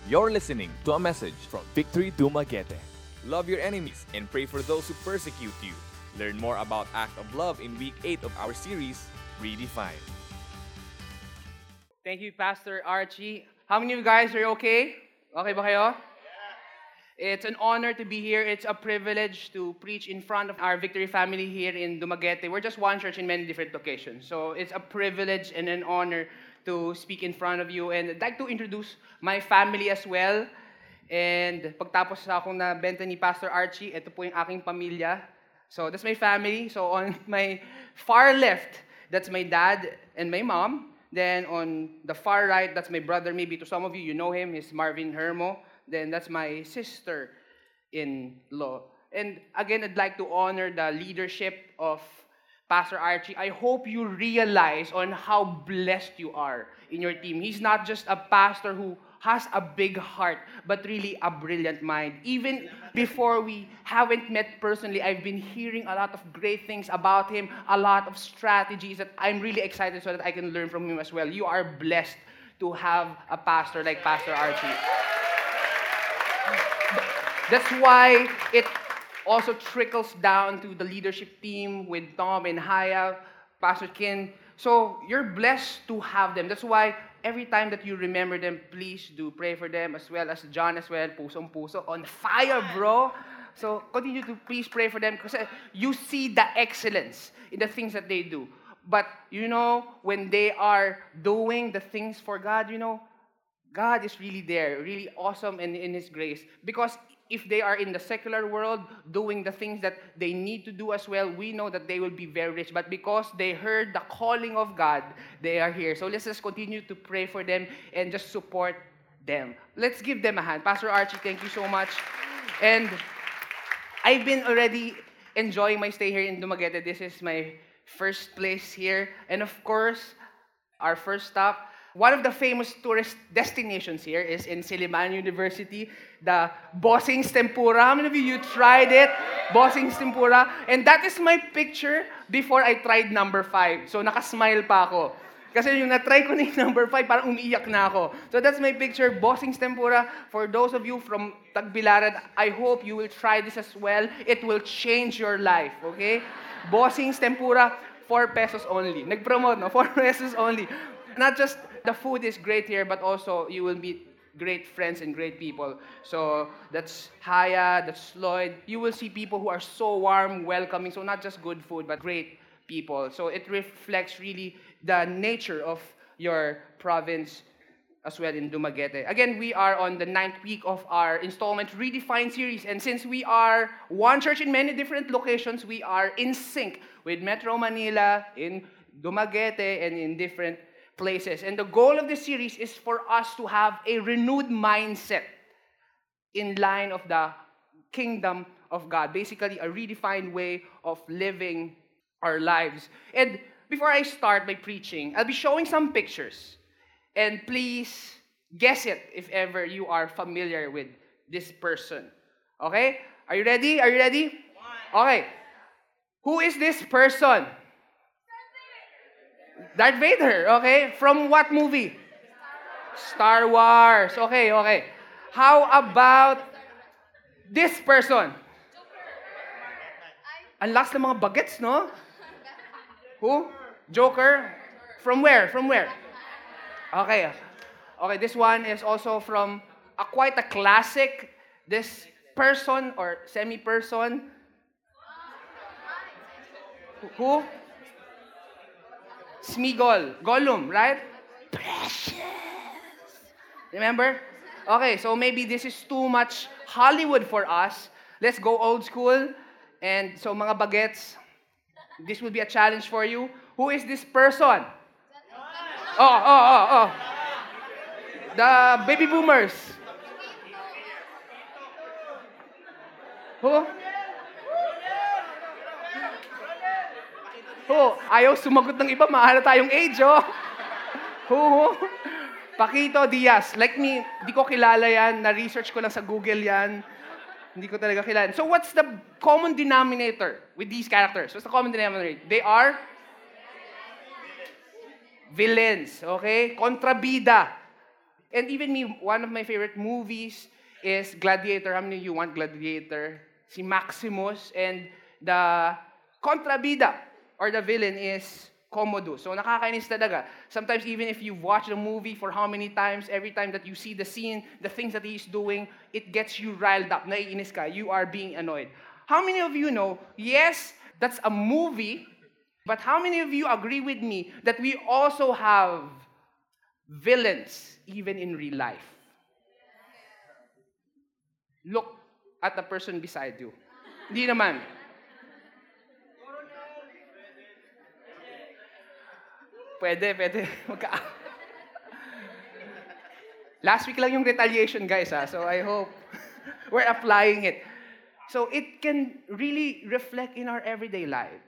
You're listening to a message from Victory Dumaguete. Love your enemies and pray for those who persecute you. Learn more about Act of Love in week 8 of our series, Redefined. Thank you, Pastor Archie. How many of you guys are okay? Okay ba kayo? It's an honor to be here. It's a privilege to preach in front of our Victory family here in Dumaguete. We're just one church in many different locations. So it's a privilege and an honor to speak in front of you. And I'd like to introduce my family as well. And pagtapos sa akong nabenta ni Pastor Archie, ito po yung aking pamilya. So that's my family. So on my far left, that's my dad and my mom. Then on the far right, that's my brother. Maybe to some of you, you know him. He's Marvin Hermo. Then that's my sister-in-law. And again, I'd like to honor the leadership of Pastor Archie. I hope you realize on how blessed you are in your team. He's not just a pastor who has a big heart, but really a brilliant mind. Even before we haven't met personally, I've been hearing a lot of great things about him, a lot of strategies that I'm really excited so that I can learn from him as well. You are blessed to have a pastor like Pastor Archie. That's why it also trickles down to the leadership team with Tom and Haya, Pastor Kin. So you're blessed to have them. That's why every time that you remember them, please do pray for them as well as John as well. Pusong puso. On fire, bro. So continue to please pray for them because you see the excellence in the things that they do. But you know, when they are doing the things for God, you know, God is really there, really awesome in His grace. Because if they are in the secular world doing the things that they need to do as well, we know that they will be very rich. But because they heard the calling of God, they are here. So let's just continue to pray for them and just support them. Let's give them a hand. Pastor Archie, thank you so much. And I've been already enjoying my stay here in Dumaguete. This is my first place here. And of course, our first stop, one of the famous tourist destinations here is in Silliman University, the Bossing's Tempura. How many of you tried it? Bossing's Tempura. And that is my picture before I tried number 5. So nakasmile pa ako. Kasi yung na-try ko na yung number 5, parang umiiyak na ako. So that's my picture, Bossing's Tempura. For those of you from Tagbilaran, I hope you will try this as well. It will change your life, okay? Bossing's Tempura, 4 pesos only. Nag-promote, no? 4 pesos only. Not just the food is great here, but also you will meet great friends and great people. So that's Haya, that's Lloyd. You will see people who are so warm, welcoming. So not just good food, but great people. So it reflects really the nature of your province as well in Dumaguete. Again, we are on the 9th week of our installment Redefined series. And since we are one church in many different locations, we are in sync with Metro Manila, in Dumaguete, and in different places. And the goal of this series is for us to have a renewed mindset in line of the kingdom of God. Basically, a redefined way of living our lives. And before I start my preaching, I'll be showing some pictures. And please guess it if ever you are familiar with this person. Okay? Are you ready? Are you ready? Okay. Who is this person? Darth Vader, okay? From what movie? Star Wars. Okay, okay. How about this person? Ang last ng mga bagets, no? Who? Joker? From where? From where? Okay. Okay, this one is also from quite a classic. This person or semi-person. Who? Smigol. Gollum, right? Precious. Remember? Okay, so maybe this is too much Hollywood for us. Let's go old school. And so mga bagets, this will be a challenge for you. Who is this person? Oh. The baby boomers. Who? Ayaw sumagot ng iba, mahala tayong age, oh. Who? Paquito Diaz. Like me, di ko kilala yan. Na-research ko lang sa Google yan. Hindi ko talaga kilala. So what's the common denominator with these characters? What's the common denominator? They are villains, okay? Kontrabida. And even me, one of my favorite movies is Gladiator. How many of you want Gladiator? Si Maximus, and the kontrabida or the villain is Commodus. So nakakainis talaga. Sometimes even if you've watched the movie for how many times, every time that you see the scene, the things that he's doing, it gets you riled up. Naiinis ka. You are being annoyed. How many of you know, yes, that's a movie, but how many of you agree with me that we also have villains even in real life? Look at the person beside you. Hindi naman. Pwede. Last week lang yung retaliation, guys, so I hope we're applying it. So it can really reflect in our everyday lives,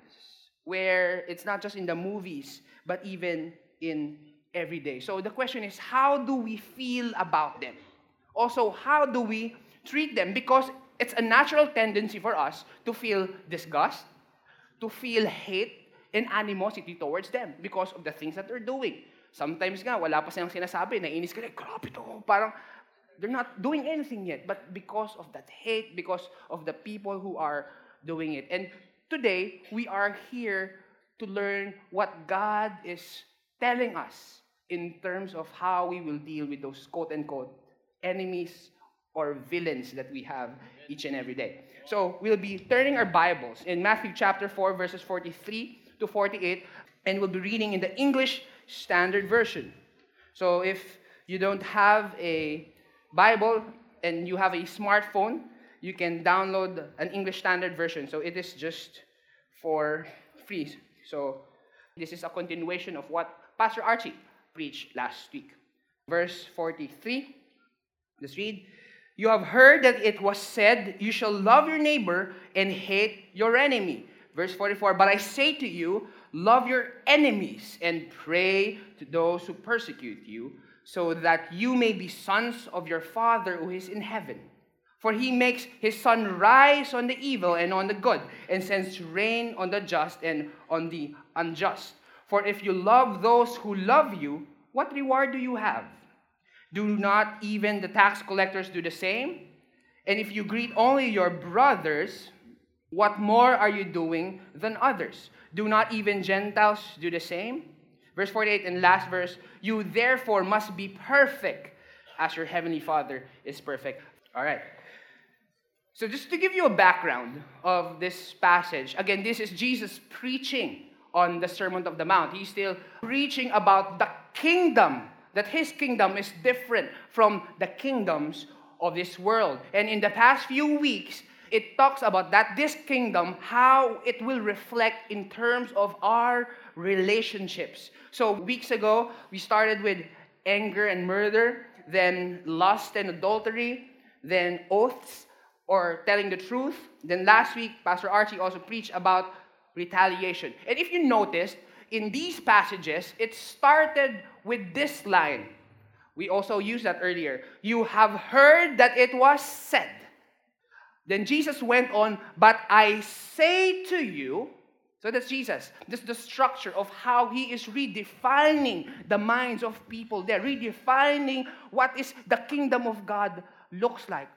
where it's not just in the movies, but even in every day. So the question is, how do we feel about them? Also, how do we treat them? Because it's a natural tendency for us to feel disgust, to feel hate, and animosity towards them because of the things that they're doing. Sometimes nga, wala pa silang sinasabi, naiinis ka na, grabe to, parang they're not doing anything yet, but because of that hate, because of the people who are doing it. And today, we are here to learn what God is telling us in terms of how we will deal with those quote-unquote enemies or villains that we have each and every day. So we'll be turning our Bibles in Matthew chapter 4, verses 43 to 48, and we'll be reading in the English Standard Version. So if you don't have a Bible and you have a smartphone, you can download an English Standard Version. So it is just for free. So this is a continuation of what Pastor Archie preached last week. Verse 43, let's read. You have heard that it was said, you shall love your neighbor and hate your enemy. Verse 44, but I say to you, love your enemies and pray to those who persecute you, so that you may be sons of your Father who is in heaven. For he makes his sun rise on the evil and on the good, and sends rain on the just and on the unjust. For if you love those who love you, what reward do you have? Do not even the tax collectors do the same? And if you greet only your brothers, what more are you doing than others? Do not even Gentiles do the same? Verse 48 and last verse, you therefore must be perfect as your heavenly Father is perfect. All right. So just to give you a background of this passage, again, this is Jesus preaching on the Sermon of the Mount. He's still preaching about the kingdom, that his kingdom is different from the kingdoms of this world. And in the past few weeks, it talks about that this kingdom, how it will reflect in terms of our relationships. So weeks ago, we started with anger and murder, then lust and adultery, then oaths or telling the truth. Then last week, Pastor Archie also preached about retaliation. And if you noticed, in these passages, it started with this line. We also used that earlier. You have heard that it was said. Then Jesus went on, but I say to you, so that's Jesus. This is the structure of how he is redefining the minds of people there, redefining what is the kingdom of God looks like.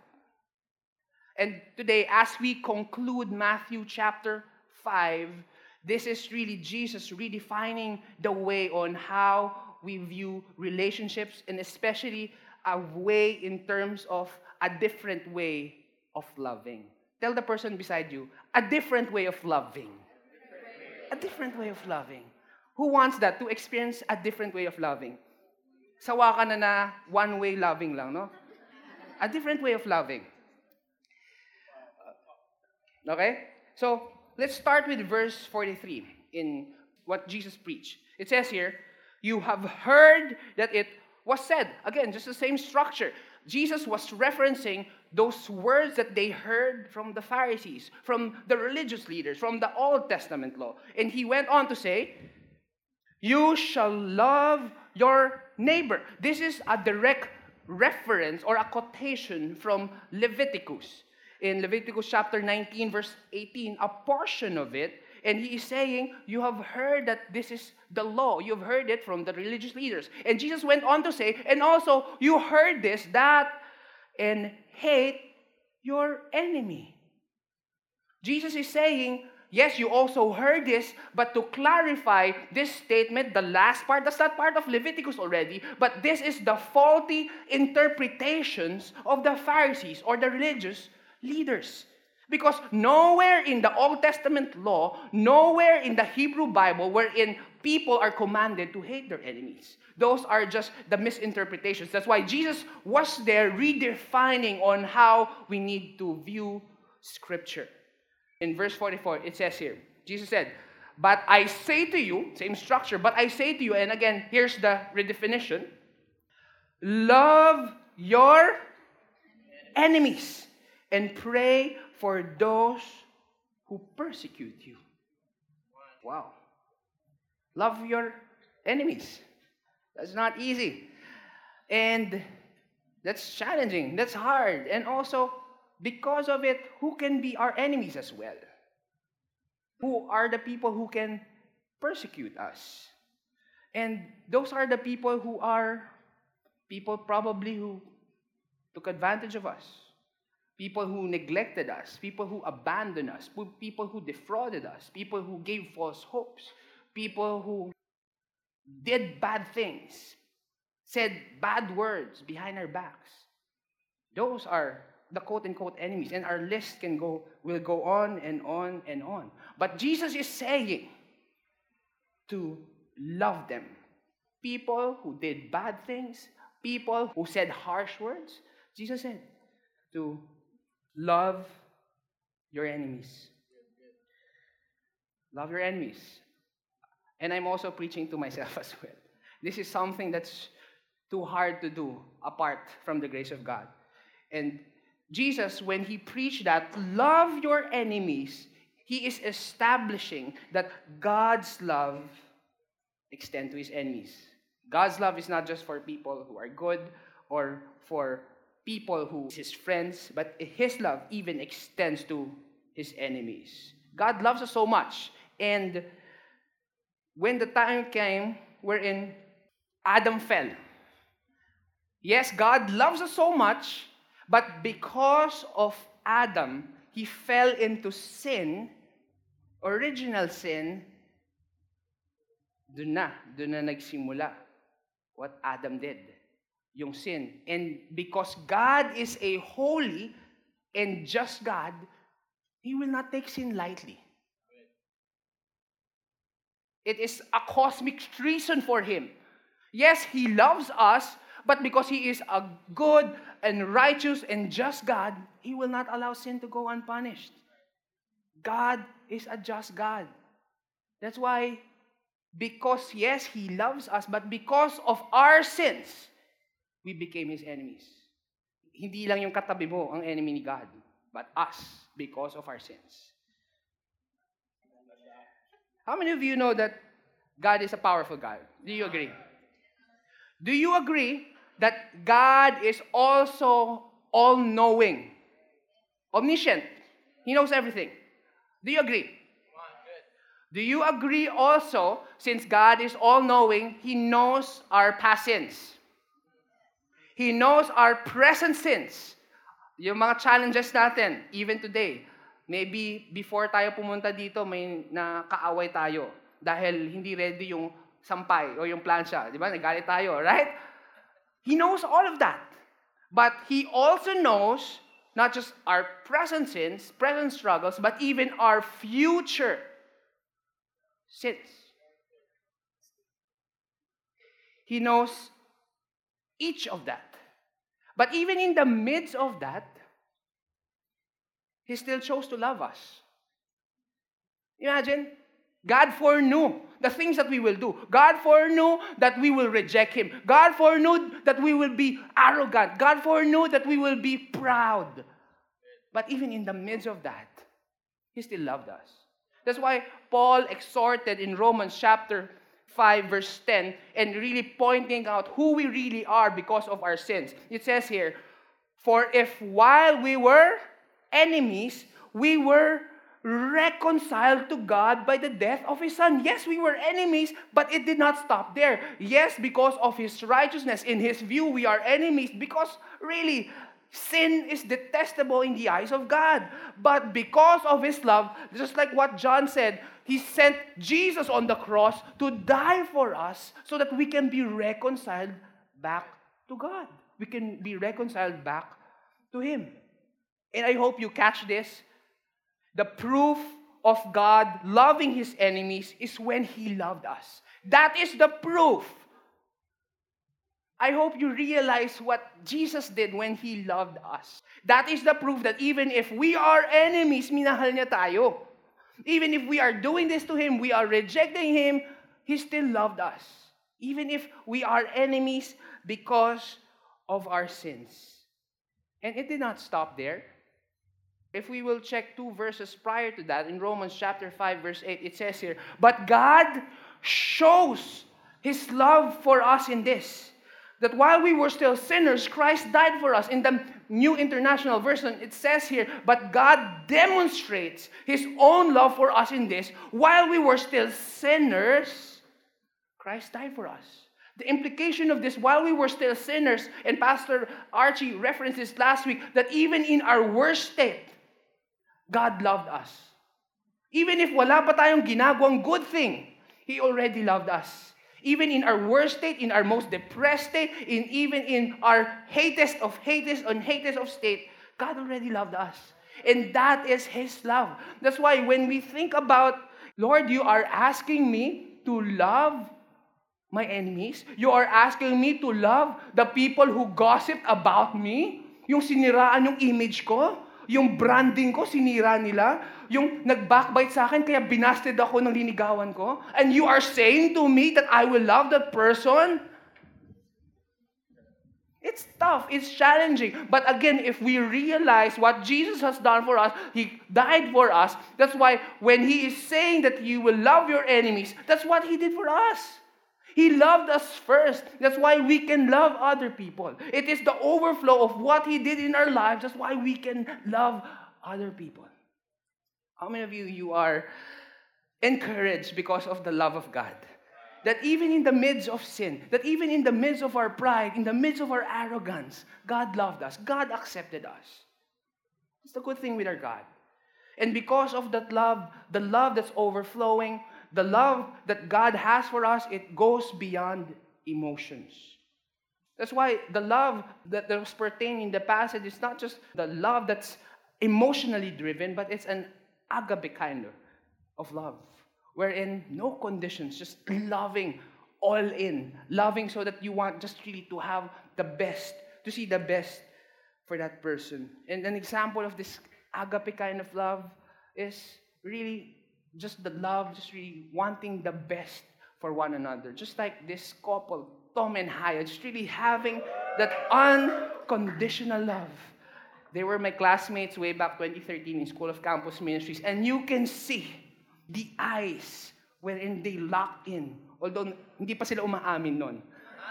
And today, as we conclude Matthew chapter 5, this is really Jesus redefining the way on how we view relationships, and especially a way in terms of a different way of loving. Tell the person beside you, a different way of loving. A different way of loving. Who wants that? To experience a different way of loving. Sawa ka na one-way loving lang, no? A different way of loving. Okay? So, let's start with verse 43 in what Jesus preached. It says here, you have heard that it was said. Again, just the same structure. Jesus was referencing those words that they heard from the Pharisees, from the religious leaders, from the Old Testament law. And he went on to say, you shall love your neighbor. This is a direct reference or a quotation from Leviticus. In Leviticus chapter 19, verse 18, a portion of it, And he is saying, you have heard that this is the law. You've heard it from the religious leaders. And Jesus went on to say, and also you heard this, that, and hate your enemy. Jesus is saying, yes, you also heard this, but to clarify this statement, the last part, that's not part of Leviticus already, but this is the faulty interpretations of the Pharisees or the religious leaders. Because nowhere in the Old Testament law, nowhere in the Hebrew Bible wherein people are commanded to hate their enemies. Those are just the misinterpretations. That's why Jesus was there redefining on how we need to view Scripture. In verse 44, it says here, Jesus said, but I say to you, same structure, but I say to you, and again, here's the redefinition, love your enemies and pray for those who persecute you. Wow. Love your enemies. That's not easy. And that's challenging. That's hard. And also, because of it, who can be our enemies as well? Who are the people who can persecute us? And those are the people who are people probably who took advantage of us. People who neglected us, people who abandoned us, people who defrauded us, people who gave false hopes, people who did bad things, said bad words behind our backs. Those are the quote-unquote enemies, and our list will go on and on and on. But Jesus is saying to love them. People who did bad things, people who said harsh words, Jesus said to love your enemies. Love your enemies. And I'm also preaching to myself as well. This is something that's too hard to do apart from the grace of God. And Jesus, when he preached that, love your enemies, he is establishing that God's love extends to his enemies. God's love is not just for people who are good or for people who are his friends, but his love even extends to his enemies. God loves us so much. And when the time came wherein Adam fell, yes, God loves us so much, but because of Adam, he fell into sin, original sin. Doon na nagsimula what Adam did, yung sin. And because God is a holy and just God, he will not take sin lightly. It is a cosmic treason for him. Yes, he loves us, but because he is a good and righteous and just God, he will not allow sin to go unpunished. God is a just God. That's why, because yes, he loves us, but because of our sins, we became his enemies. Hindi lang yung katabi mo ang enemy ni God, but us, because of our sins. How many of you know that God is a powerful God? Do you agree? Do you agree that God is also all-knowing, omniscient? He knows everything. Do you agree? Do you agree also, since God is all-knowing, he knows our past sins? He knows our present sins. Yung mga challenges natin, even today. Maybe before tayo pumunta dito, may nakaaway tayo dahil hindi ready yung sampay o yung plancha. Di ba? Nagalit tayo, right? He knows all of that. But he also knows not just our present sins, present struggles, but even our future sins. He knows each of that. But even in the midst of that, he still chose to love us. Imagine, God foreknew the things that we will do. God foreknew that we will reject him. God foreknew that we will be arrogant. God foreknew that we will be proud. But even in the midst of that, he still loved us. That's why Paul exhorted in Romans chapter 5 verse 10 and really pointing out who we really are because of our sins. It says here, for if while we were enemies, we were reconciled to God by the death of His Son. Yes, we were enemies, but it did not stop there. Yes, because of His righteousness, in His view, we are enemies because really, sin is detestable in the eyes of God. But because of His love, just like what John said, He sent Jesus on the cross to die for us so that we can be reconciled back to God. We can be reconciled back to Him. And I hope you catch this. The proof of God loving His enemies is when He loved us. That is the proof. I hope you realize what Jesus did when He loved us. That is the proof that even if we are enemies, minahal niya tayo. Even if we are doing this to Him, we are rejecting Him, He still loved us. Even if we are enemies because of our sins. And it did not stop there. If we will check 2 verses prior to that, in Romans chapter 5, verse 8, it says here, "But God shows His love for us in this, that while we were still sinners, Christ died for us." In the New International Version, it says here, "But God demonstrates His own love for us in this, while we were still sinners, Christ died for us." The implication of this, while we were still sinners, and Pastor Archie referenced this last week, that even in our worst state, God loved us. Even if wala pa tayong ginagawang good thing, He already loved us. Even in our worst state, in our most depressed state, even in our hatest of state, God already loved us. And that is His love. That's why when we think about, Lord, you are asking me to love my enemies. You are asking me to love the people who gossip about me. Yung siniraan yung image ko. Yung branding ko, sinira nila. Yung nag-backbite sa akin, kaya binasted ako ng linigawan ko. And you are saying to me that I will love that person? It's tough. It's challenging. But again, if we realize what Jesus has done for us, He died for us. That's why when He is saying that you will love your enemies, that's what He did for us. He loved us first. That's why we can love other people. It is the overflow of what He did in our lives. That's why we can love other people. How many of you are encouraged because of the love of God? That even in the midst of sin, that even in the midst of our pride, in the midst of our arrogance, God loved us. God accepted us. It's the good thing with our God. And because of that love, the love that's overflowing, the love that God has for us, it goes beyond emotions. That's why the love that was pertaining in the passage is not just the love that's emotionally driven, but it's an agape kind of love, wherein no conditions, just loving all in. Loving so that you want just really to have the best, to see the best for that person. And an example of this agape kind of love is really just the love, just really wanting the best for one another. Just like this couple, Tom and Haya, just really having that unconditional love. They were my classmates way back 2013 in School of Campus Ministries. And you can see the eyes wherein they locked in. Although, hindi pa sila umaamin nun.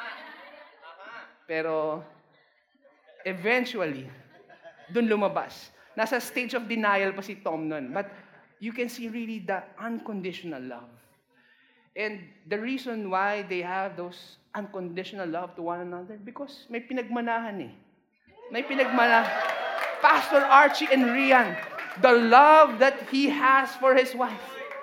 Pero, eventually, dun lumabas. Nasa stage of denial pa si Tom nun. But, you can see really the unconditional love. And the reason why they have those unconditional love to one another, because may pinagmanahan eh. May pinagmanahan. Pastor Archie and Rian, the love that he has for his wife.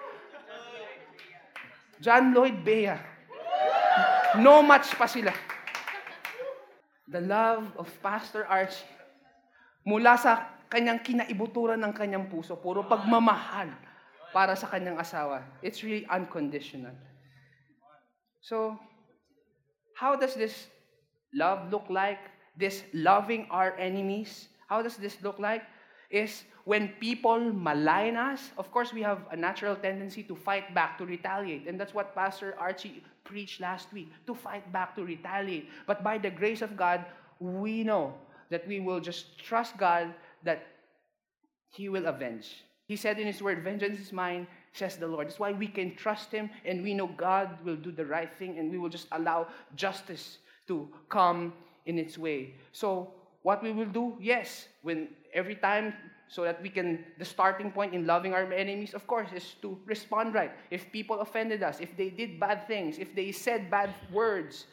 John Lloyd Bea, no match pa sila. The love of Pastor Archie, mula sa kanyang kinaibuturan ng kanyang puso, puro pagmamahal para sa kanyang asawa. It's really unconditional. So, how does this love look like? This loving our enemies? How does this look like? Is when people malign us, of course we have a natural tendency to fight back, to retaliate. And that's what Pastor Archie preached last week, to fight back, to retaliate. But by the grace of God, we know that we will just trust God that He will avenge. He said in His word, "Vengeance is mine, says the Lord." That's why we can trust Him, and we know God will do the right thing, and we will just allow justice to come in its way. So, what we will do, yes, when every time so that the starting point in loving our enemies, of course, is to respond right. If people offended us, if they did bad things, if they said bad words,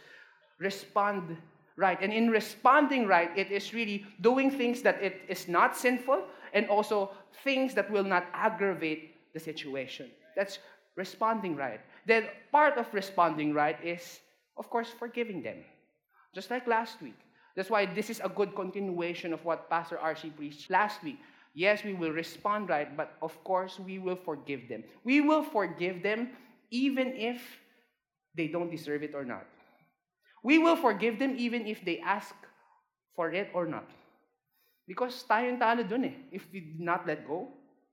respond right. And in responding right, it is really doing things that it is not sinful and also things that will not aggravate the situation. That's responding right. Then part of responding right is, of course, forgiving them. Just like last week. That's why this is a good continuation of what Pastor RC preached last week. Yes, we will respond right, but of course, we will forgive them. We will forgive them even if they don't deserve it or not. We will forgive them even if they ask for it or not. Because tayong talo dun eh. If we did not let go,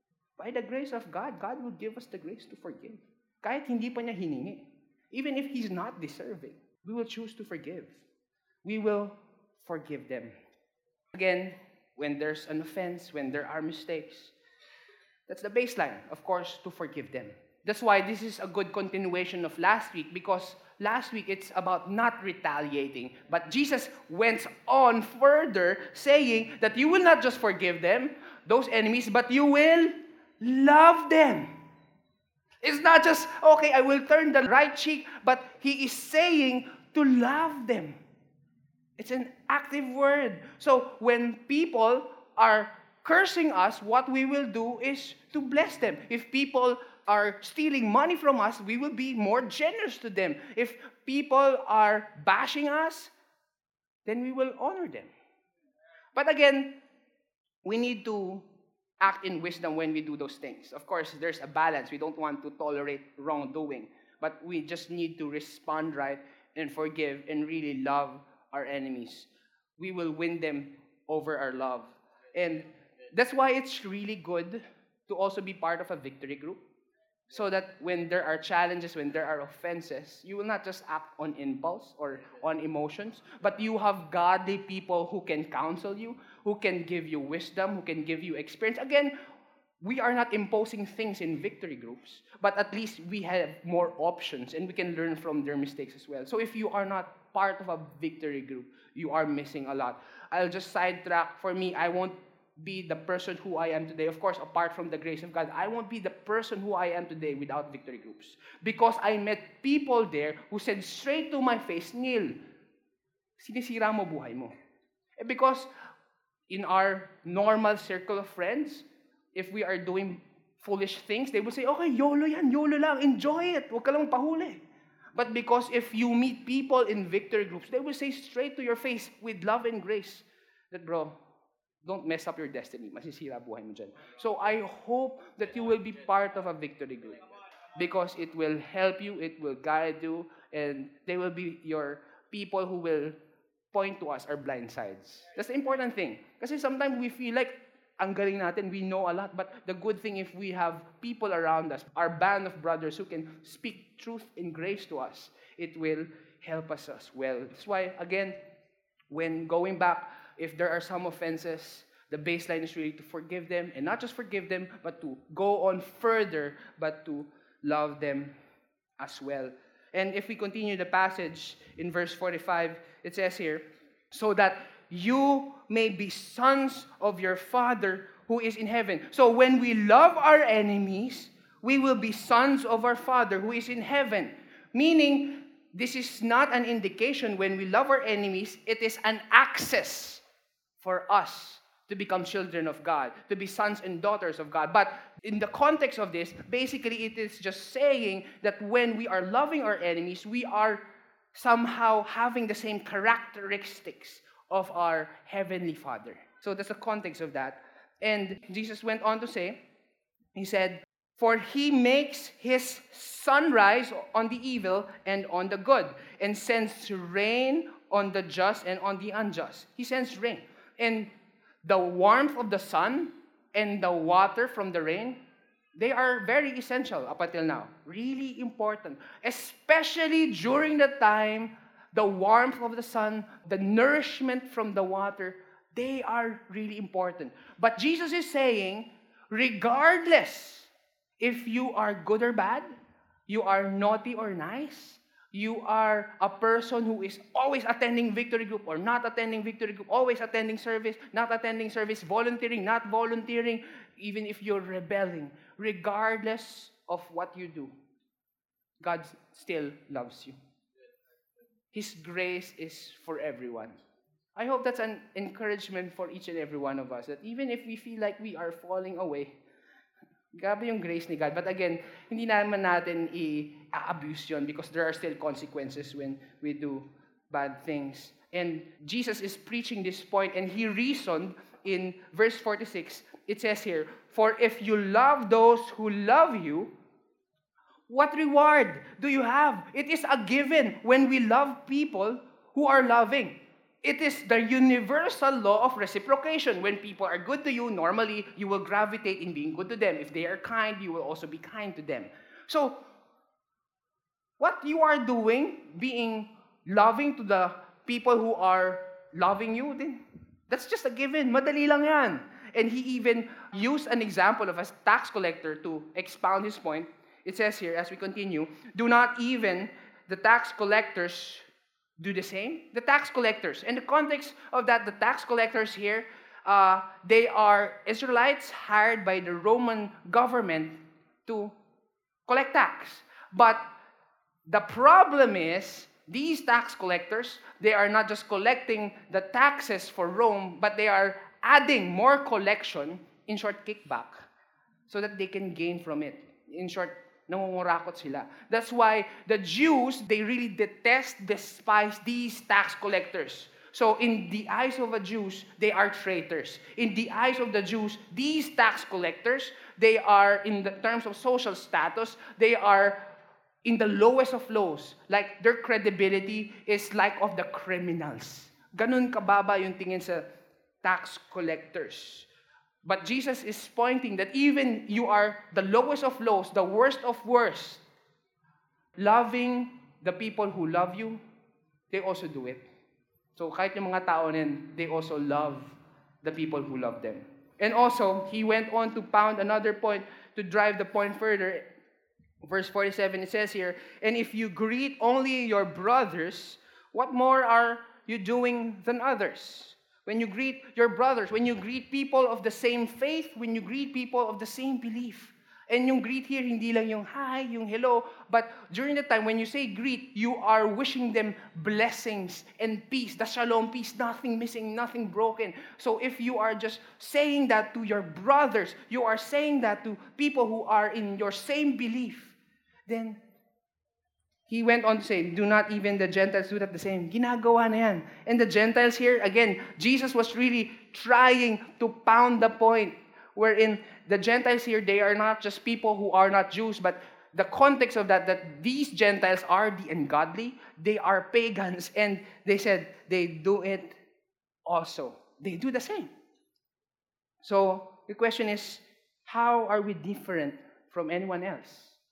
by the grace of God, God will give us the grace to forgive. Kahit hindi pa niya hiningi. Even if He's not deserving, we will choose to forgive. We will forgive them. Again, when there's an offense, when there are mistakes, that's the baseline, of course, to forgive them. That's why this is a good continuation of last week, because last week it's about not retaliating. But Jesus went on further saying that you will not just forgive them, those enemies, but you will love them. It's not just, okay, I will turn the right cheek, but He is saying to love them. It's an active word. So when people are cursing us, what we will do is to bless them. If people are stealing money from us, we will be more generous to them. If people are bashing us, then we will honor them. But again, we need to act in wisdom when we do those things. Of course, there's a balance. We don't want to tolerate wrongdoing. But we just need to respond right and forgive and really love our enemies. We will win them over our love. And that's why it's really good to also be part of a victory group. So that when there are challenges, when there are offenses, you will not just act on impulse or on emotions, but you have godly people who can counsel you, who can give you wisdom, who can give you experience. Again, we are not imposing things in victory groups, but at least we have more options and we can learn from their mistakes as well. So if you are not part of a victory group, you are missing a lot. I'll just sidetrack. For me, I won't be the person who I am today. Of course, apart from the grace of God, I won't be the person who I am today without victory groups. Because I met people there who said straight to my face, Neil, sinisira mo buhay mo. Because in our normal circle of friends, if we are doing foolish things, they will say, okay, YOLO yan, YOLO lang, enjoy it, huwag ka lang pahuli. But because if you meet people in victory groups, they will say straight to your face with love and grace that, bro, don't mess up your destiny. Masisira buhay mo dyan. So I hope that you will be part of a victory group because it will help you, it will guide you, and they will be your people who will point to us our blind sides. That's the important thing. Kasi sometimes we feel like ang galing natin, we know a lot, but the good thing if we have people around us, our band of brothers who can speak truth and grace to us, it will help us as well. That's why, again, when going back, if there are some offenses, the baseline is really to forgive them, and not just forgive them, but to go on further, but to love them as well. And if we continue the passage in verse 45, it says here, so that you may be sons of your Father who is in heaven. So when we love our enemies, we will be sons of our Father who is in heaven. Meaning, this is not an indication when we love our enemies, it is an access for us to become children of God, to be sons and daughters of God. But in the context of this, basically it is just saying that when we are loving our enemies, we are somehow having the same characteristics of our Heavenly Father. So that's the context of that. And Jesus went on to say, He said, for He makes His sun rise on the evil and on the good, and sends rain on the just and on the unjust. He sends rain. And the warmth of the sun and the water from the rain, they are very essential up until now. Really important. Especially during the time, the warmth of the sun, the nourishment from the water, they are really important. But Jesus is saying, regardless if you are good or bad, you are naughty or nice, You are a person who is always attending victory group or not attending victory group, always attending service, not attending service, volunteering, not volunteering, even if you're rebelling, regardless of what you do, God still loves you. His grace is for everyone. I hope that's an encouragement for each and every one of us, that even if we feel like we are falling away, grabe yung grace ni God. But again, hindi naman natin i-abuse yun because there are still consequences when we do bad things. And Jesus is preaching this point, and he reasoned in verse 46. It says here, "For if you love those who love you, what reward do you have?" It is a given when we love people who are loving. It is the universal law of reciprocation. When people are good to you, normally you will gravitate in being good to them. If they are kind, you will also be kind to them. So, what you are doing, being loving to the people who are loving you, then that's just a given. Madali lang yan. And he even used an example of a tax collector to expound his point. It says here, as we continue, "Do not even the tax collectors do the same?" The tax collectors. In the context of that, the tax collectors here, they are Israelites hired by the Roman government to collect tax. But the problem is, these tax collectors, they are not just collecting the taxes for Rome, but they are adding more collection, in short, kickback, so that they can gain from it. In short, nangungurakot sila. That's why the Jews, they really detest, despise these tax collectors. So in the eyes of the Jews, they are traitors. In the eyes of the Jews, these tax collectors, they are, in the terms of social status, they are in the lowest of lows. Like, their credibility is like of the criminals. Ganun kababa yung tingin sa tax collectors. But Jesus is pointing that even you are the lowest of lows, the worst of worst, loving the people who love you, they also do it. So kahit yung mga tao nin, they also love the people who love them. And also, he went on to pound another point to drive the point further. Verse 47, it says here, "And if you greet only your brothers, what more are you doing than others?" When you greet your brothers, when you greet people of the same faith, when you greet people of the same belief. And yung greet here, hindi lang yung hi, yung hello, but during the time when you say greet, you are wishing them blessings and peace, the shalom peace, nothing missing, nothing broken. So if you are just saying that to your brothers, you are saying that to people who are in your same belief, then he went on to say, "Do not even the Gentiles do that the same?" Ginagawa na yan. And the Gentiles here, again, Jesus was really trying to pound the point wherein the Gentiles here, they are not just people who are not Jews, but the context of that these Gentiles are the ungodly, they are pagans, and they said they do it also. They do the same. So the question is, how are we different from anyone else?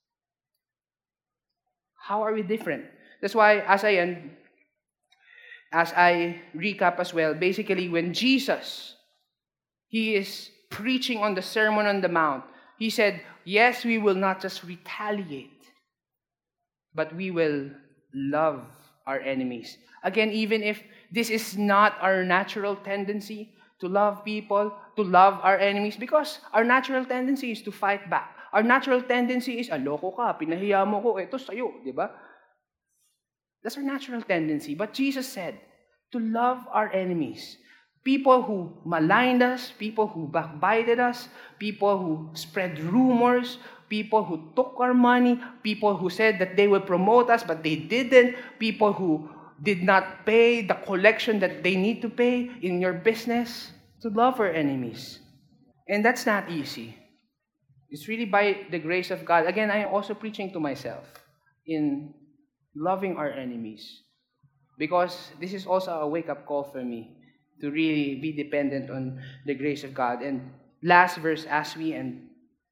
How are we different? That's why, as I recap as well, basically when Jesus, he is preaching on the Sermon on the Mount, he said, yes, we will not just retaliate, but we will love our enemies. Again, even if this is not our natural tendency to love people, to love our enemies, because our natural tendency is to fight back. Our natural tendency is, loko ka, pinahiya mo ko, ito sa'yo, di ba? That's our natural tendency. But Jesus said to love our enemies. People who maligned us, people who backbited us, people who spread rumors, people who took our money, people who said that they will promote us but they didn't, people who did not pay the collection that they need to pay in your business. To love our enemies. And that's not easy. It's really by the grace of God. Again, I am also preaching to myself in loving our enemies. Because this is also a wake-up call for me to really be dependent on the grace of God. And last verse, as we end,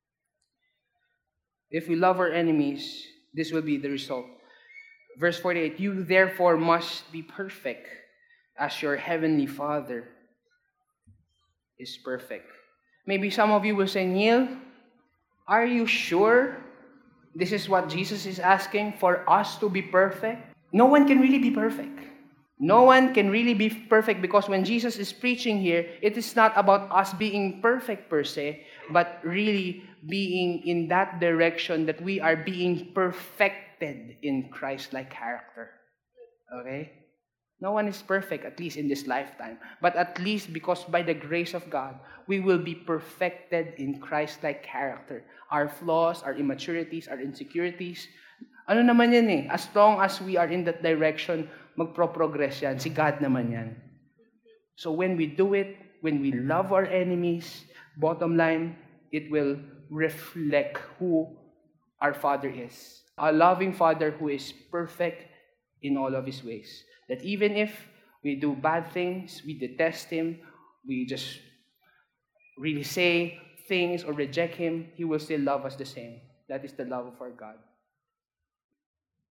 if we love our enemies, this will be the result. Verse 48, you therefore must be perfect as your heavenly Father is perfect. Maybe some of you will say, Neil, are you sure This is what Jesus is asking for us to be perfect. No one can really be perfect. No one can really be perfect because when Jesus is preaching here, it is not about us being perfect per se, but really being in that direction that we are being perfected in Christ-like character. Okay? No one is perfect, at least in this lifetime. But at least because by the grace of God, we will be perfected in Christ-like character. Our flaws, our immaturities, our insecurities, ano naman yan eh. As long as we are in that direction, magpro-progress yan. Si God naman yan. So when we do it, when we love our enemies, bottom line, it will reflect who our Father is. A loving Father who is perfect in all of His ways. That even if we do bad things, we detest Him, we just really say things or reject Him, He will still love us the same. That is the love of our God.